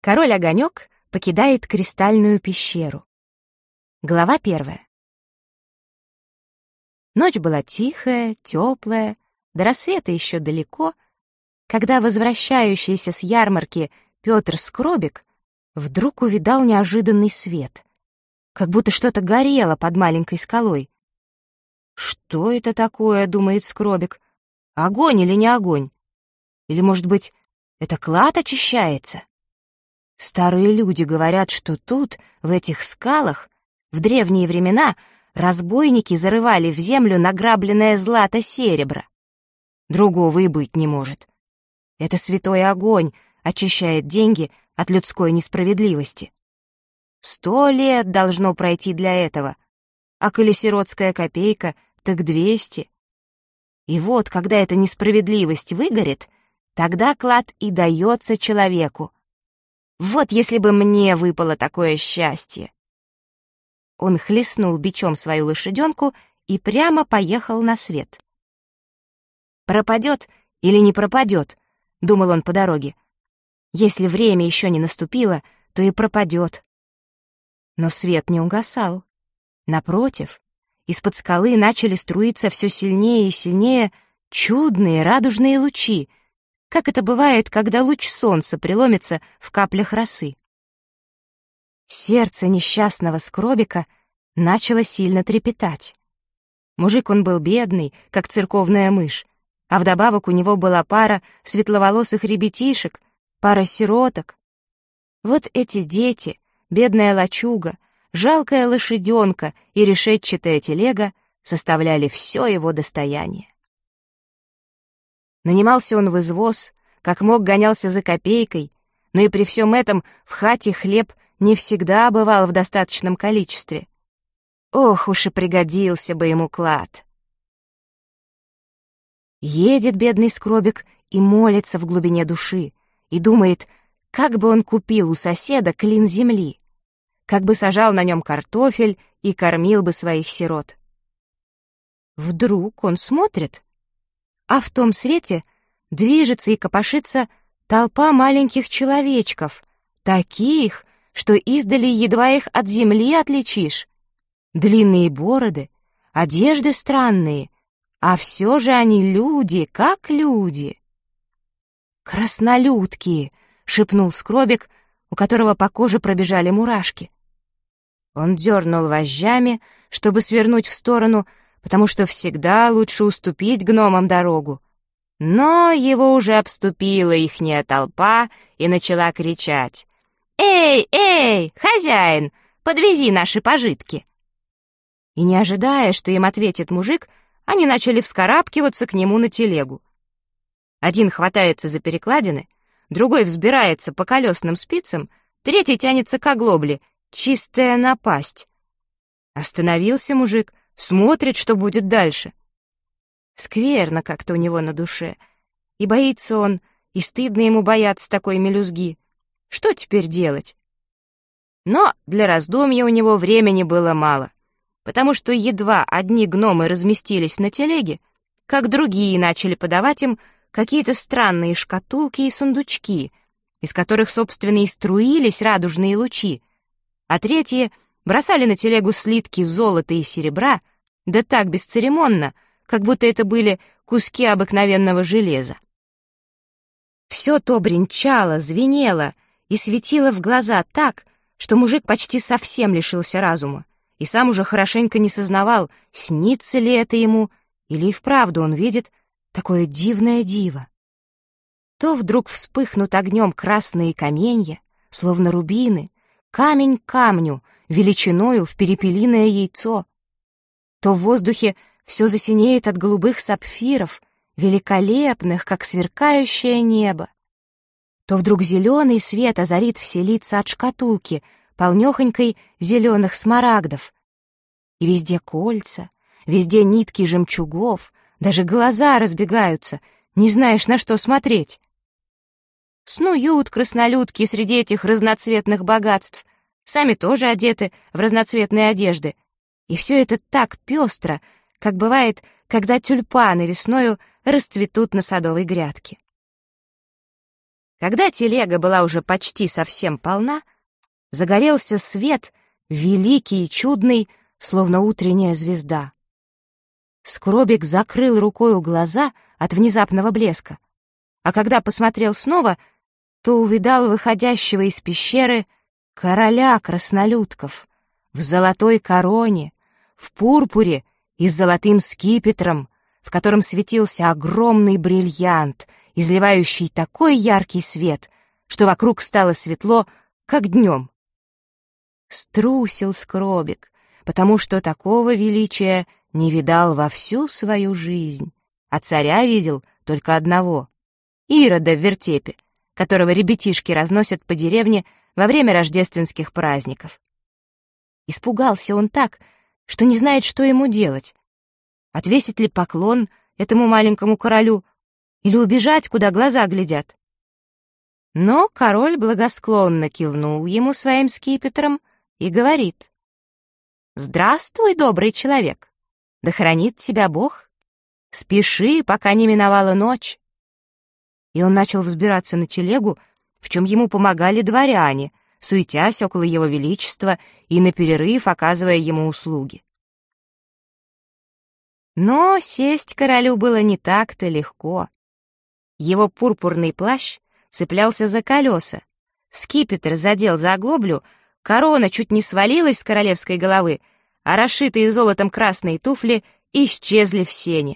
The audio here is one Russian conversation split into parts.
Король Огонек покидает кристальную пещеру. Глава 1. Ночь была тихая, теплая, до рассвета еще далеко, когда возвращающийся с ярмарки Петр Скробик вдруг увидал неожиданный свет, как будто что-то горело под маленькой скалой. «Что это такое?» — думает Скробик. «Огонь или не огонь? Или, может быть, это клад очищается?» Старые люди говорят, что тут, в этих скалах, в древние времена разбойники зарывали в землю награбленное злато-серебро. Другого и быть не может. Это святой огонь очищает деньги от людской несправедливости. 100 лет должно пройти для этого, а коли сиротская копейка, так 200. И вот, когда эта несправедливость выгорит, тогда клад и дается человеку. Вот если бы мне выпало такое счастье. Он хлестнул бичом свою лошаденку и прямо поехал на свет. «Пропадет или не пропадет?» — думал он по дороге. «Если время еще не наступило, то и пропадет». Но свет не угасал. Напротив, из-под скалы начали струиться все сильнее и сильнее чудные радужные лучи, как это бывает, когда луч солнца преломится в каплях росы. Сердце несчастного Скробика начало сильно трепетать. Мужик он был бедный, как церковная мышь, а вдобавок у него была пара светловолосых ребятишек, пара сироток. Вот эти дети, бедная лачуга, жалкая лошаденка и решетчатая телега составляли все его достояние. Нанимался он в извоз, как мог гонялся за копейкой, но и при всем этом в хате хлеб не всегда бывал в достаточном количестве. Ох уж и пригодился бы ему клад. Едет бедный Скробик и молится в глубине души, и думает, как бы он купил у соседа клин земли, как бы сажал на нем картофель и кормил бы своих сирот. Вдруг он смотрит, а в том свете движется и копошится толпа маленьких человечков, таких, что издали едва их от земли отличишь. Длинные бороды, одежды странные, а все же они люди, как люди. «Краснолюдки!» — шепнул Скробик, у которого по коже пробежали мурашки. Он дернул вожжами, чтобы свернуть в сторону, потому что всегда лучше уступить гномам дорогу. Но его уже обступила ихняя толпа и начала кричать: «Эй, эй, хозяин, подвези наши пожитки!» И не ожидая, что им ответит мужик, они начали вскарабкиваться к нему на телегу. Один хватается за перекладины, другой взбирается по колесным спицам, третий тянется к оглобле, чистая напасть. Остановился мужик, смотрит, что будет дальше. Скверно как-то у него на душе, и боится он, и стыдно ему бояться такой мелюзги. Что теперь делать? Но для раздумья у него времени было мало, потому что едва одни гномы разместились на телеге, как другие начали подавать им какие-то странные шкатулки и сундучки, из которых, собственно, и струились радужные лучи, а третьи бросали на телегу слитки золота и серебра, да так бесцеремонно, как будто это были куски обыкновенного железа. Все то бренчало, звенело и светило в глаза так, что мужик почти совсем лишился разума и сам уже хорошенько не сознавал, снится ли это ему, или и вправду он видит такое дивное диво. То вдруг вспыхнут огнем красные каменья, словно рубины, камень к камню, величиною в перепелиное яйцо, то в воздухе все засинеет от голубых сапфиров, великолепных, как сверкающее небо, то вдруг зеленый свет озарит все лица от шкатулки, полнехонькой зеленых смарагдов. И везде кольца, везде нитки жемчугов, даже глаза разбегаются, не знаешь, на что смотреть. Снуют краснолюдки среди этих разноцветных богатств, сами тоже одеты в разноцветные одежды, и все это так пестро, как бывает, когда тюльпаны весною расцветут на садовой грядке. Когда телега была уже почти совсем полна, загорелся свет, великий и чудный, словно утренняя звезда. Скробик закрыл рукою глаза от внезапного блеска, а когда посмотрел снова, то увидал выходящего из пещеры короля краснолюдков в золотой короне, в пурпуре и с золотым скипетром, в котором светился огромный бриллиант, изливающий такой яркий свет, что вокруг стало светло, как днем. Струсил Скробик, потому что такого величия не видал во всю свою жизнь, а царя видел только одного — Ирода в вертепе, которого ребятишки разносят по деревне во время рождественских праздников. Испугался он так, что не знает, что ему делать. Отвесить ли поклон этому маленькому королю или убежать, куда глаза глядят? Но король благосклонно кивнул ему своим скипетром и говорит: «Здравствуй, добрый человек! Да хранит тебя Бог! Спеши, пока не миновала ночь!» И он начал взбираться на телегу, в чем ему помогали дворяне, суетясь около его величества и на перерыв оказывая ему услуги. Но сесть королю было не так-то легко. Его пурпурный плащ цеплялся за колеса, скипетр задел за оглоблю, корона чуть не свалилась с королевской головы, а расшитые золотом красные туфли исчезли в сене.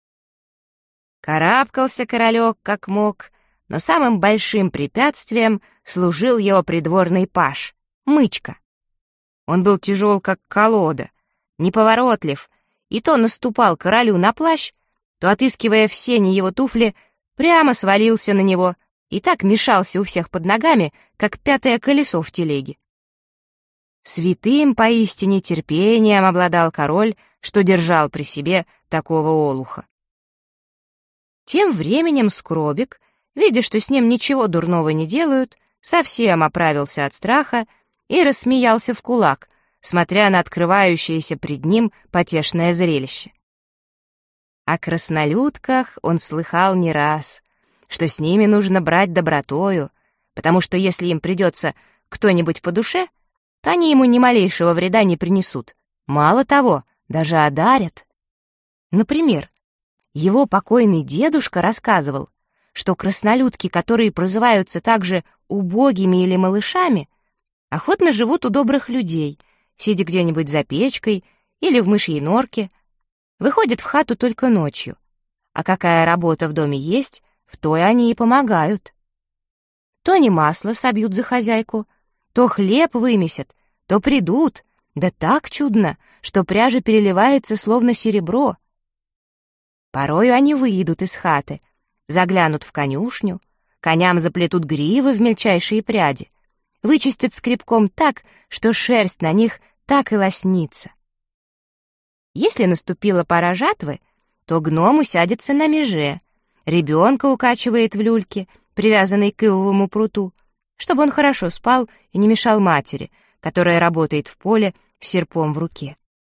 Карабкался королек как мог, но самым большим препятствием служил его придворный паж — Мычка. Он был тяжел, как колода, неповоротлив, и то наступал королю на плащ, то, отыскивая в сене его туфли, прямо свалился на него и так мешался у всех под ногами, как пятое колесо в телеге. Святым поистине терпением обладал король, что держал при себе такого олуха. Тем временем Скробик, видя, что с ним ничего дурного не делают, совсем оправился от страха и рассмеялся в кулак, смотря на открывающееся пред ним потешное зрелище. О краснолюдках он слыхал не раз, что с ними нужно брать добротою, потому что если им придется кто-нибудь по душе, то они ему ни малейшего вреда не принесут. Мало того, даже одарят. Например, его покойный дедушка рассказывал, что краснолюдки, которые прозываются также убогими или малышами, охотно живут у добрых людей, сидя где-нибудь за печкой или в мышьей норке, выходят в хату только ночью, а какая работа в доме есть, в той они и помогают. То они масло собьют за хозяйку, то хлеб вымесят, то придут, да так чудно, что пряжа переливается словно серебро. Порою они выйдут из хаты, заглянут в конюшню, коням заплетут гривы в мельчайшие пряди, вычистят скребком так, что шерсть на них так и лоснится. Если наступила пора жатвы, то гном усядется на меже, ребенка укачивает в люльке, привязанной к ивовому пруту, чтобы он хорошо спал и не мешал матери, которая работает в поле с серпом в руке.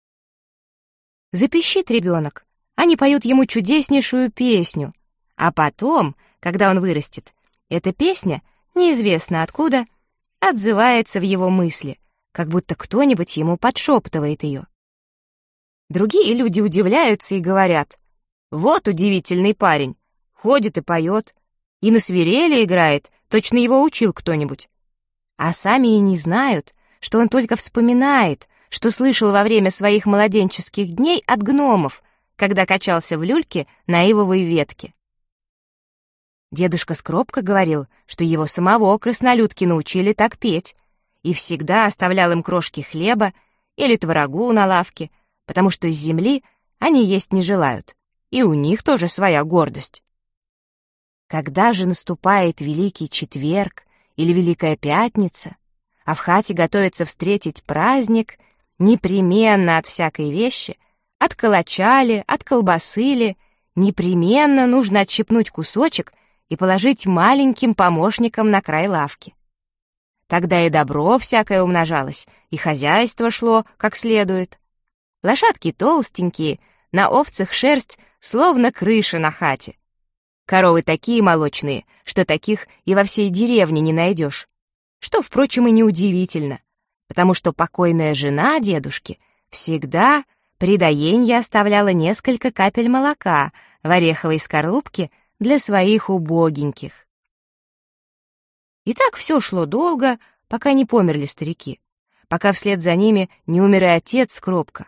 Запищит ребенок, они поют ему чудеснейшую песню, а потом, когда он вырастет, эта песня, неизвестно откуда, отзывается в его мысли, как будто кто-нибудь ему подшептывает ее. Другие люди удивляются и говорят: «Вот удивительный парень, ходит и поет, и на свирели играет, точно его учил кто-нибудь». А сами и не знают, что он только вспоминает, что слышал во время своих младенческих дней от гномов, когда качался в люльке на ивовой ветке. Дедушка Скробка говорил, что его самого краснолюдки научили так петь, и всегда оставлял им крошки хлеба или творогу на лавке, потому что с земли они есть не желают, и у них тоже своя гордость. Когда же наступает Великий Четверг или Великая Пятница, а в хате готовится встретить праздник, непременно от всякой вещи, от калача ли, от колбасы ли, непременно нужно отщипнуть кусочек и положить маленьким помощникам на край лавки. Тогда и добро всякое умножалось, и хозяйство шло как следует. Лошадки толстенькие, на овцах шерсть, словно крыша на хате. Коровы такие молочные, что таких и во всей деревне не найдешь. Что, впрочем, и неудивительно, потому что покойная жена дедушки всегда при доенье оставляла несколько капель молока в ореховой скорлупке для своих убогеньких. И так все шло долго, пока не померли старики, пока вслед за ними не умер и отец Скробка.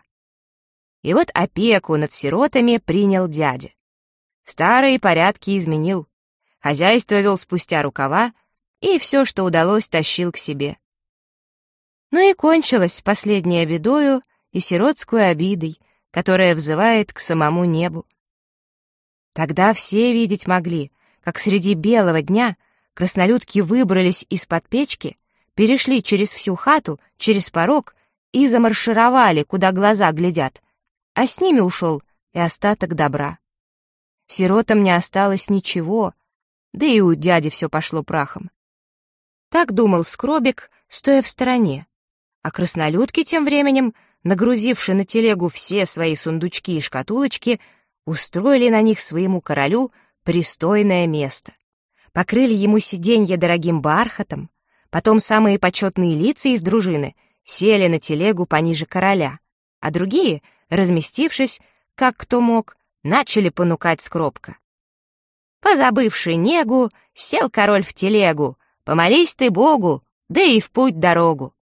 И вот опеку над сиротами принял дядя. Старые порядки изменил, хозяйство вел спустя рукава, и все, что удалось, тащил к себе. Ну и кончилось последнее бедою и сиротскую обидой, которая взывает к самому небу. Тогда все видеть могли, как среди белого дня краснолюдки выбрались из-под печки, перешли через всю хату, через порог и замаршировали, куда глаза глядят, а с ними ушел и остаток добра. Сиротам не осталось ничего, да и у дяди все пошло прахом. Так думал Скробик, стоя в стороне, а краснолюдки тем временем, нагрузивши на телегу все свои сундучки и шкатулочки, устроили на них своему королю пристойное место. Покрыли ему сиденье дорогим бархатом, потом самые почетные лица из дружины сели на телегу пониже короля, а другие, разместившись, как кто мог, начали понукать Скробка. Позабывший негу, сел король в телегу, помолись ты Богу, да и в путь дорогу.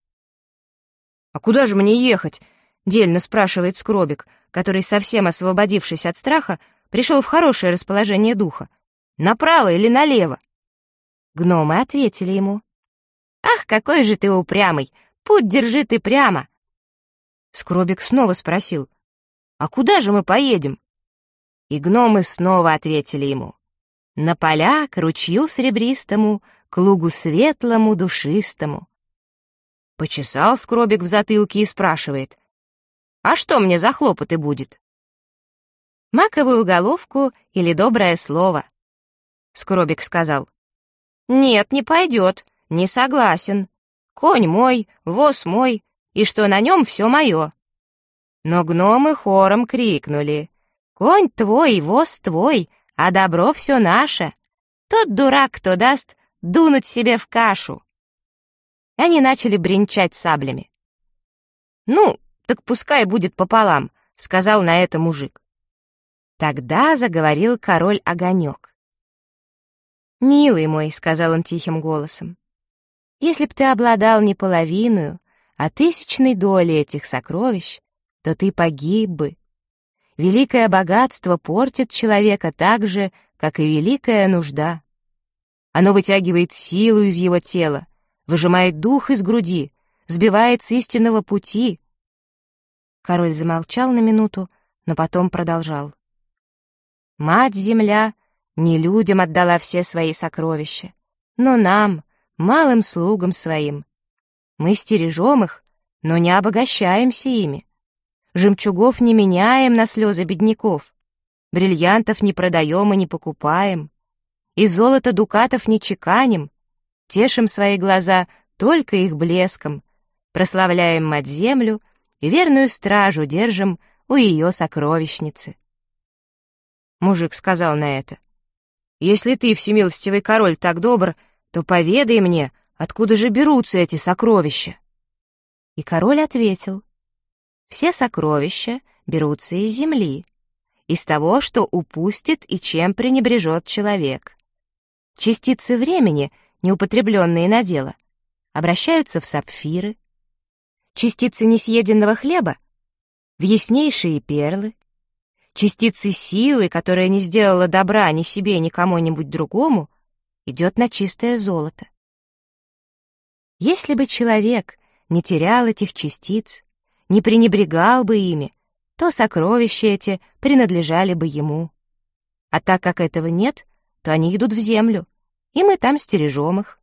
«А куда же мне ехать?» — дельно спрашивает Скробик, который, совсем освободившись от страха, пришел в хорошее расположение духа. «Направо или налево?» Гномы ответили ему. «Ах, какой же ты упрямый! Путь держи ты прямо!» Скробик снова спросил. «А куда же мы поедем?» И гномы снова ответили ему. «На поля, к ручью серебристому, к лугу светлому, душистому». Почесал Скробик в затылке и спрашивает. «А что мне за хлопоты будет?» «Маковую головку или доброе слово?» Скробик сказал. «Нет, не пойдет, не согласен. Конь мой, воз мой, и что на нем все мое». Но гномы хором крикнули. «Конь твой, воз твой, а добро все наше. Тот дурак, кто даст дунуть себе в кашу». Они начали бренчать саблями. «Ну, так пускай будет пополам», — сказал на это мужик. Тогда заговорил король Огонек. «Милый мой», — сказал он тихим голосом, — «если б ты обладал не половиною, а тысячной долей этих сокровищ, то ты погиб бы. Великое богатство портит человека так же, как и великая нужда. Оно вытягивает силу из его тела, выжимает дух из груди, сбивает с истинного пути». Король замолчал на минуту, но потом продолжал. «Мать-Земля не людям отдала все свои сокровища, но нам, малым слугам своим. Мы стережем их, но не обогащаемся ими. Жемчугов не меняем на слезы бедняков, бриллиантов не продаем и не покупаем, и золота дукатов не чеканим, тешим свои глаза только их блеском, прославляем мать-землю и верную стражу держим у ее сокровищницы». Мужик сказал на это. «Если ты, всемилостивый король, так добр, то поведай мне, откуда же берутся эти сокровища». И король ответил. «Все сокровища берутся из земли, из того, что упустит и чем пренебрежет человек. Частицы времени, неупотребленные на дело, обращаются в сапфиры, частицы несъеденного хлеба — в яснейшие перлы, частицы силы, которая не сделала добра ни себе, ни кому-нибудь другому, идет на чистое золото. Если бы человек не терял этих частиц, не пренебрегал бы ими, то сокровища эти принадлежали бы ему. А так как этого нет, то они идут в землю, и мы там стережем их».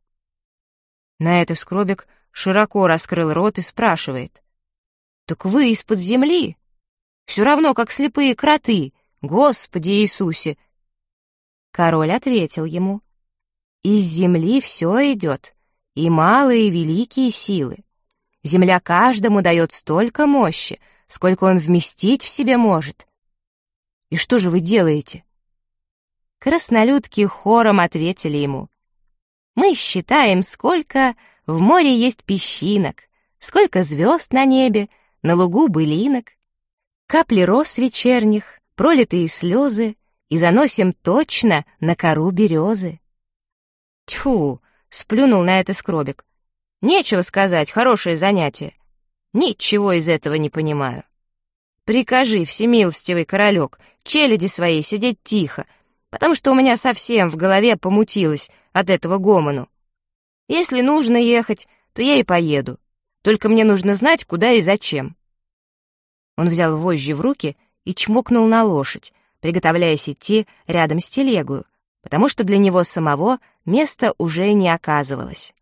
На это Скробик широко раскрыл рот и спрашивает. «Так вы из-под земли? Все равно, как слепые кроты, Господи Иисусе!» Король ответил ему. «Из земли все идет, и малые, и великие силы. Земля каждому дает столько мощи, сколько он вместить в себе может. И что же вы делаете?» краснолюдки хором ответили ему: «Мы считаем, сколько в море есть песчинок, сколько звезд на небе, на лугу былинок, капли роз вечерних, пролитые слезы, и заносим точно на кору березы». Тьфу, сплюнул на это Скробик. Нечего сказать, хорошее занятие. Ничего из этого не понимаю. Прикажи, всемилостивый королек, челяди своей сидеть тихо, потому что у меня совсем в голове помутилось от этого гомону. Если нужно ехать, то я и поеду. Только мне нужно знать, куда и зачем. Он взял вожжи в руки и чмокнул на лошадь, приготовляясь идти рядом с телегою, потому что для него самого места уже не оказывалось.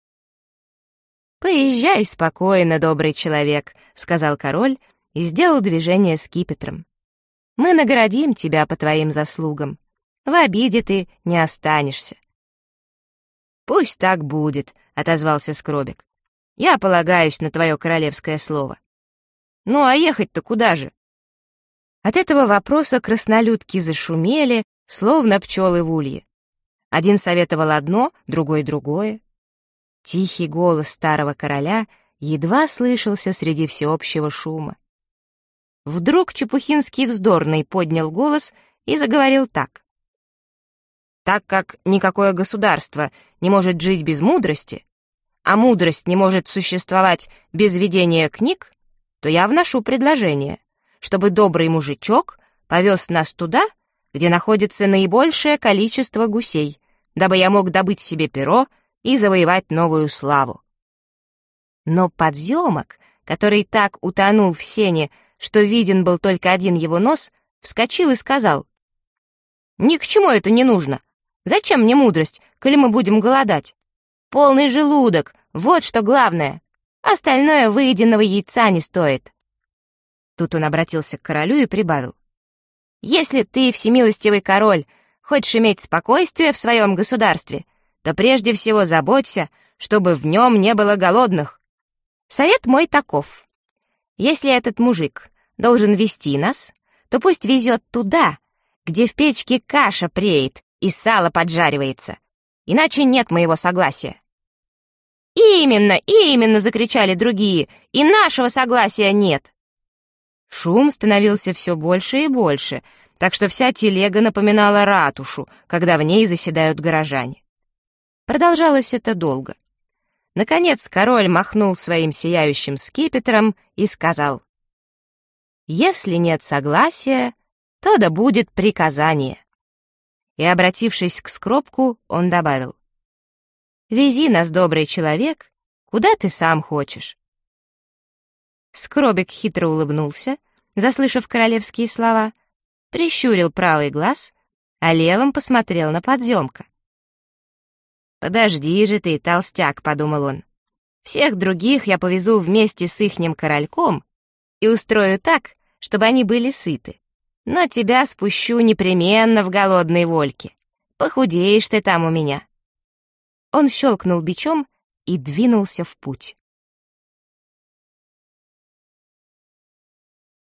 «Поезжай спокойно, добрый человек», — сказал король и сделал движение скипетром. «Мы наградим тебя по твоим заслугам. В обиде ты не останешься». «Пусть так будет», — отозвался Скробик. «Я полагаюсь на твое королевское слово. Ну, а ехать-то куда же?» От этого вопроса краснолюдки зашумели, словно пчелы в улье. Один советовал одно, другой другое. Тихий голос старого короля едва слышался среди всеобщего шума. Вдруг Чепухинский вздорный поднял голос и заговорил так. «Так как никакое государство не может жить без мудрости, а мудрость не может существовать без ведения книг, то я вношу предложение, чтобы добрый мужичок повез нас туда, где находится наибольшее количество гусей, дабы я мог добыть себе перо и завоевать новую славу». Но подземок, который так утонул в сене, что виден был только один его нос, вскочил и сказал: «Ни к чему это не нужно. Зачем мне мудрость, коли мы будем голодать? Полный желудок, вот что главное. Остальное выеденного яйца не стоит». Тут он обратился к королю и прибавил: «Если ты, всемилостивый король, хочешь иметь спокойствие в своем государстве, то прежде всего заботься, чтобы в нем не было голодных. Совет мой таков. Если этот мужик должен вести нас, то пусть везет туда, где в печке каша преет и сало поджаривается, иначе нет моего согласия». «Именно, именно!» — закричали другие, «и нашего согласия нет!» Шум становился все больше и больше, так что вся телега напоминала ратушу, когда в ней заседают горожане. Продолжалось это долго. Наконец король махнул своим сияющим скипетром и сказал: «Если нет согласия, то да будет приказание». И, обратившись к Скробку, он добавил: «Вези нас, добрый человек, куда ты сам хочешь». Скробик хитро улыбнулся, заслышав королевские слова, прищурил правый глаз, а левым посмотрел на подземка. «Подожди же ты, толстяк», — подумал он. «Всех других я повезу вместе с ихним корольком и устрою так, чтобы они были сыты. Но тебя спущу непременно в голодной вольке. Похудеешь ты там у меня». Он щелкнул бичом и двинулся в путь.